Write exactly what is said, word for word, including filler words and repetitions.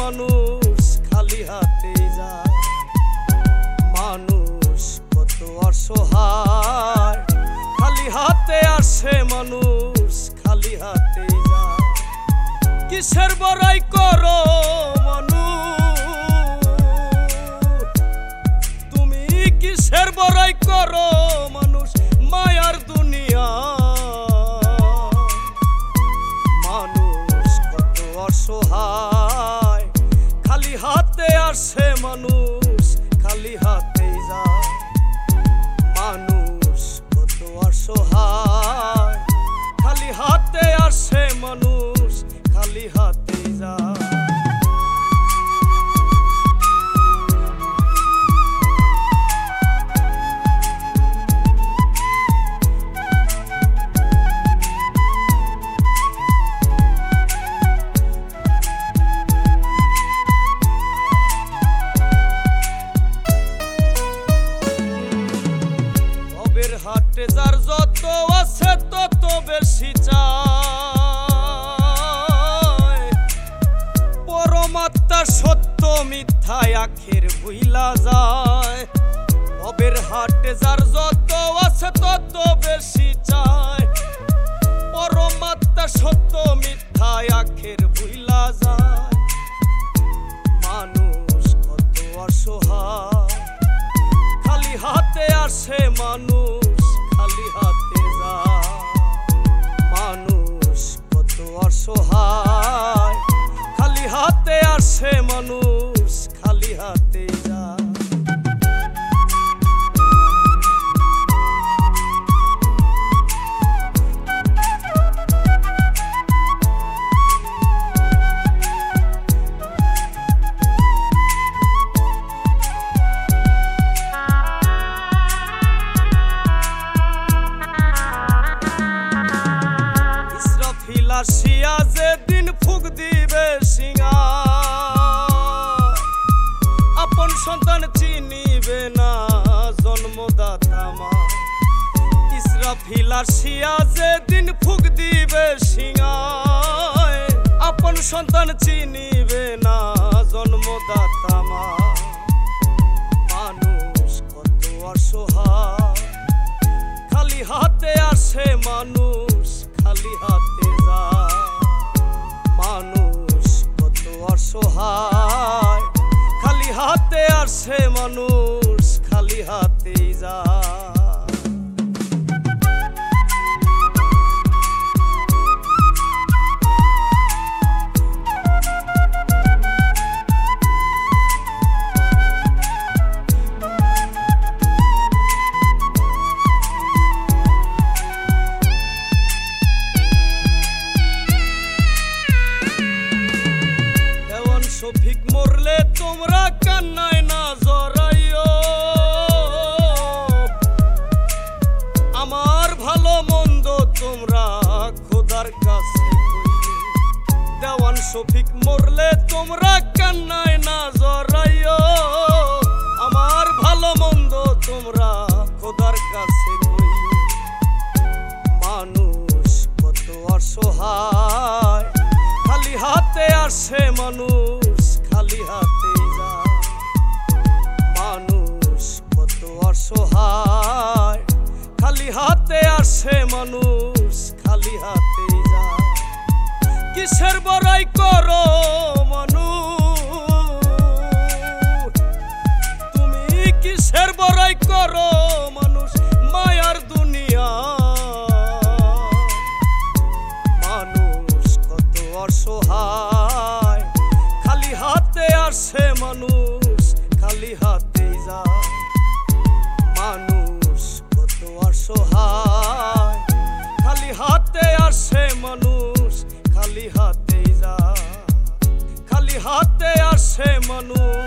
মানুষ খালি হাতে যায়। মানুষ কত অসহায়, খালি হাতে আসে মানুষ খালি হাতে যায়। কিসের বড়াই করো মানুষ, তুমি কিসের বড়াই করো মানুষ মায়ার দুনিয়া। মানুষ কত অসহায়, খালি হাতে আসে মানুষ খালি হাতে যায়। মানুষ কত অসহায়, খালি হাতে আসে মানুষ খালি হাতে যায়। হাটে যার যত আছে তত বেশি চায়। পরমাত্মা সত্য মিথ্যায় আখের ভুইলা যায়। ভবের হাটে যার যত আছে তত বেশি চায়। পরমাত্মা সত্য মিথ্যায় আখের ভুইলা যায়। মানুষ কত অসহায়, খালি হাতে আসে মানুষ খালি হাতে যায়। মানুষ কত অসহায়, খালি হাতে আসে মানুষ খালি হাতে যায়। আসিয়া যেদিন ফুক দিবে সিংহায়, আপন সন্তান চিনিবে না জন্মদাতা মা। ইসরাফিল আসিয়া যেদিন ফুক দিবে সিংহায়, আপন সন্তান চিনিবে না জন্মদাতা মা। মানুষ কত অসহায়, খালি হাতে আসে মানুষ খালি হাতে যায়। মানুষ কত অসহায়, খালি হাতে আসে মানুষ খালি হাতে যায়। শফিক মরলে তোমরা কান্নায় না জড়াইও। আমার ভালো মন্দ তোমরা খোদার কাছে কইও। দেওয়ান শফিক মরলে তোমরা কান্নায় না জড়াইও। আমার ভালো মন্দ তোমরা খোদার কাছে কইও। মানুষ কত অসহায়, খালি হাতে আসে মানুষ খালি হাতে যায়। মানুষ কত অসহায়, খালি হাতে আসে মানুষ খালি হাতে যায়। কিসের বড়াই করো মানুষ, তুমি কিসের বড়াই করো মানুষ মায়ার দুনিয়া। মানুষ কত অসহায়, খালি হাতে আসে মানুষ খালি হাতে যায়। মানুষ কত অসহায়, খালি হাতে আসে মানুষ খালি হাতে যায়। খালি হাতে আসে মানুষ